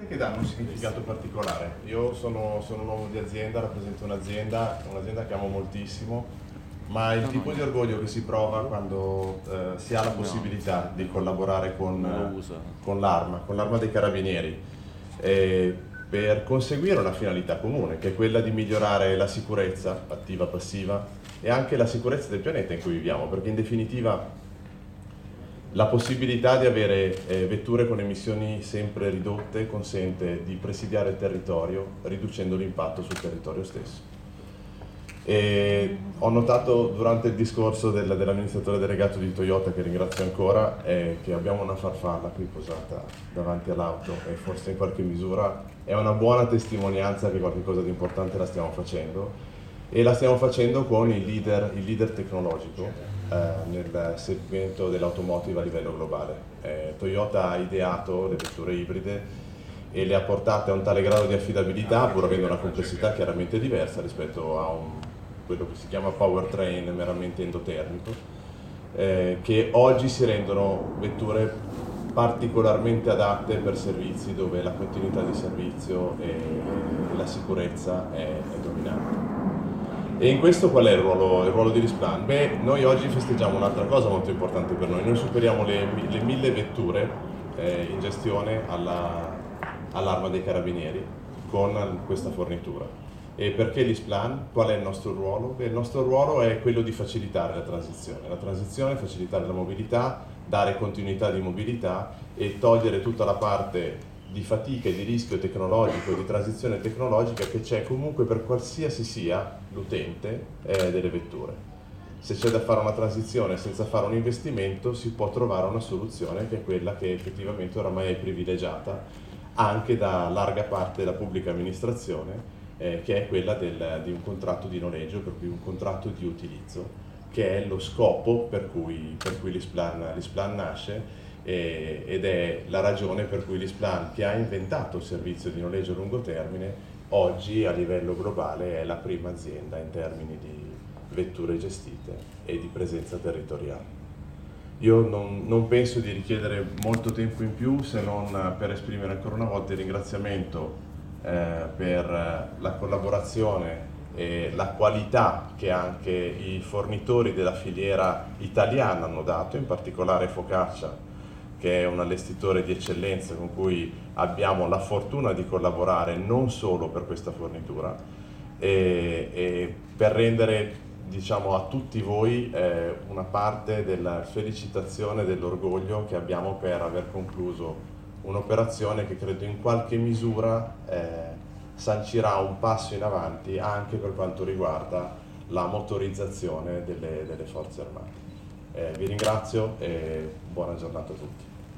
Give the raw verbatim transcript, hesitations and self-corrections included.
caratteristiche che danno un significato particolare. Io sono, sono un uomo di azienda, rappresento un'azienda, un'azienda che amo moltissimo, ma il tipo di orgoglio che si prova quando eh, si ha la possibilità di collaborare con, con l'Arma, con l'Arma dei Carabinieri, eh, per conseguire una finalità comune, che è quella di migliorare la sicurezza attiva, passiva e anche la sicurezza del pianeta in cui viviamo, perché in definitiva la possibilità di avere eh, vetture con emissioni sempre ridotte consente di presidiare il territorio riducendo l'impatto sul territorio stesso. E ho notato durante il discorso del, dell'amministratore delegato di Toyota, che ringrazio ancora, eh, che abbiamo una farfalla qui posata davanti all'auto e forse in qualche misura è una buona testimonianza che qualcosa di importante la stiamo facendo, e la stiamo facendo con il leader, il leader tecnologico eh, nel segmento dell'automotive a livello globale. Eh, Toyota ha ideato le vetture ibride e le ha portate a un tale grado di affidabilità, pur avendo una complessità chiaramente diversa rispetto a un, quello che si chiama powertrain meramente endotermico, eh, che oggi si rendono vetture particolarmente adatte per servizi dove la continuità di servizio e, e la sicurezza è, è dominante. E in questo qual è il ruolo, il ruolo di LeasePlan? Beh, noi oggi festeggiamo un'altra cosa molto importante per noi. Noi superiamo le, le mille vetture eh, in gestione alla, all'Arma dei Carabinieri con questa fornitura. E perché LeasePlan? Qual è il nostro ruolo? Beh, il nostro ruolo è quello di facilitare la transizione. La transizione, facilitare la mobilità, dare continuità di mobilità e togliere tutta la parte di fatica e di rischio tecnologico e di transizione tecnologica che c'è comunque per qualsiasi sia l'utente eh, delle vetture. Se c'è da fare una transizione senza fare un investimento, si può trovare una soluzione che è quella che effettivamente oramai è privilegiata anche da larga parte della pubblica amministrazione, eh, che è quella del, di un contratto di noleggio, per cui un contratto di utilizzo, che è lo scopo per cui, per cui LeasePlan, LeasePlan nasce. Ed è la ragione per cui LeasePlan, che ha inventato il servizio di noleggio a lungo termine, oggi a livello globale è la prima azienda in termini di vetture gestite e di presenza territoriale. Io non, non penso di richiedere molto tempo in più, se non per esprimere ancora una volta il ringraziamento eh, per la collaborazione e la qualità che anche i fornitori della filiera italiana hanno dato, in particolare Focaccia, che è un allestitore di eccellenza con cui abbiamo la fortuna di collaborare non solo per questa fornitura, e, e per rendere, diciamo, a tutti voi eh, una parte della felicitazione e dell'orgoglio che abbiamo per aver concluso un'operazione che credo in qualche misura eh, sancirà un passo in avanti anche per quanto riguarda la motorizzazione delle, delle forze armate. Eh, vi ringrazio e buona giornata a tutti.